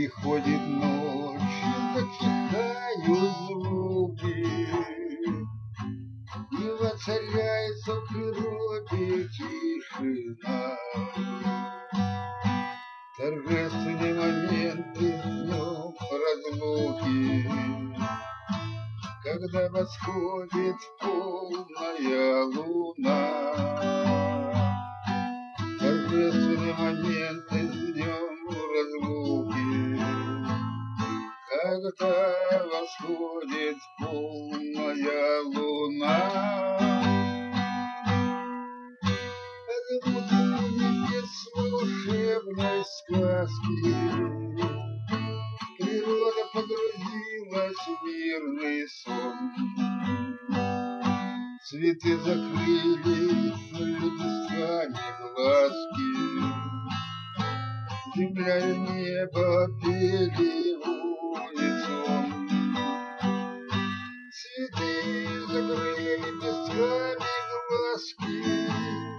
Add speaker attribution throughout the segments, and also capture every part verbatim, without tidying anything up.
Speaker 1: приходит ночь, затихают звуки, и воцаряется в природе тишина. Торжественный момент днем разлуки, когда восходит полная луна. Торжественный момент днем разлуки, когда восходит полная луна. Это будет без волшебной сказки, природа погрузилась в мирный сон. Цветы закрыли лепестками глазки, земля и небо пели унисон. Цветы закрыли лепестками глазки,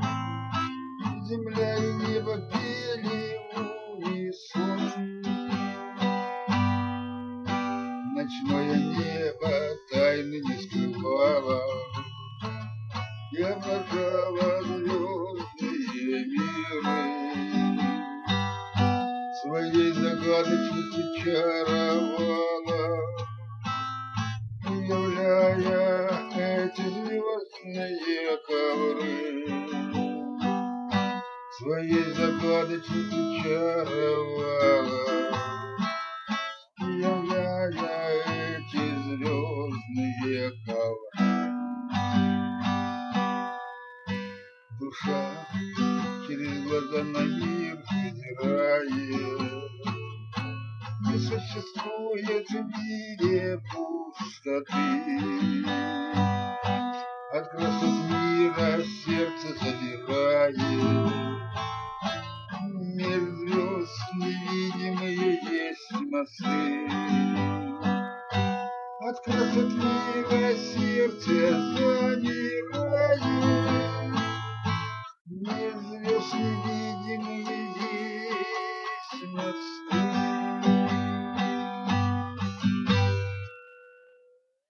Speaker 1: земля и небо пели унисон. Ночное небо тайны не скрывало и обнажало звездные миры. Своей загадочностью чаровала, являя эти звездные ковры. Своей загадочностью чаровала, являя эти звездные ковры. Душа через глаза на мир взирает, не существует в мире пустоты. От красот мира сердце задирает, меж звезд невидимые есть мосты. От красот мира сердце замирает, меж звезд